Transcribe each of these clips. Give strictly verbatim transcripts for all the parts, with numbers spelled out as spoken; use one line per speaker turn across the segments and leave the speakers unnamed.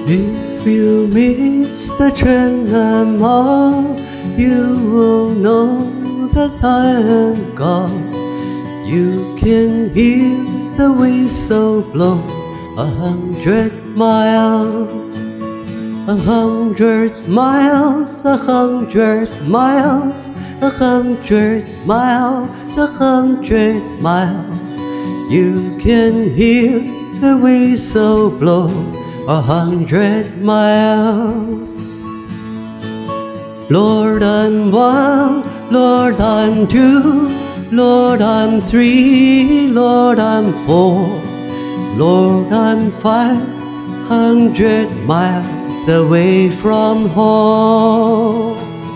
If you miss the train I'm on, you will know that I am gone. You can hear the whistle blow a hundred miles, a hundred miles, a hundred miles, a hundred miles, a hundred miles. You can hear the whistle blow a hundred miles. Lord, I'm one, Lord, I'm two, Lord, I'm three, Lord, I'm four, Lord, I'm five hundred miles away from home.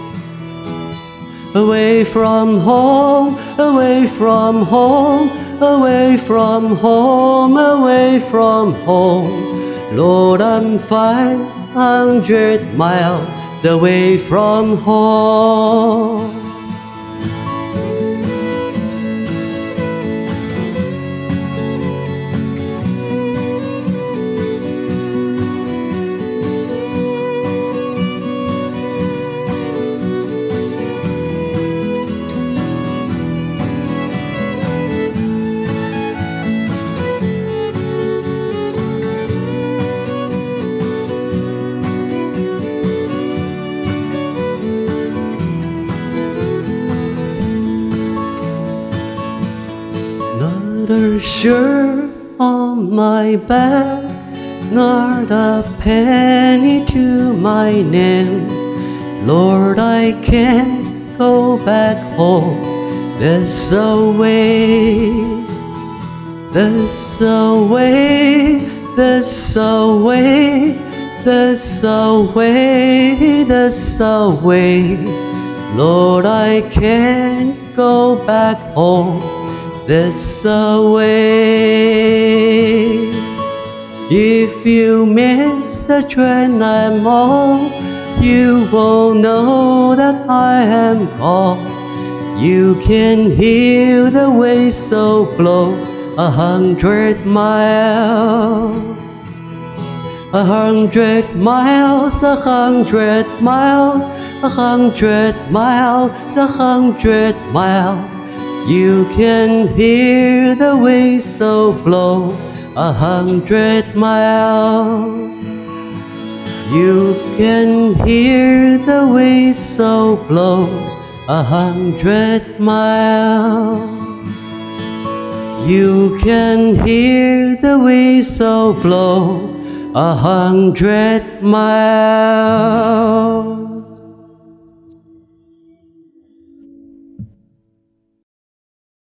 Away from home, away from home, away from home, away from home. Lord, I'm five hundred miles away from home. Not a shirt on my back, not a penny to my name. Lord, I can't go back home. There's a way, there's a way, there's a way, there's a way, there's a way. Lord, I can't go back home. There's a way. If you miss the train I'm on, you will know that I am gone. You can hear the whistle blow a hundred miles, a hundred miles, a hundred miles, a hundred miles, a hundred miles. You can hear the whistle blow a hundred miles. You can hear the whistle blow a hundred miles. You can hear the whistle blow a hundred miles.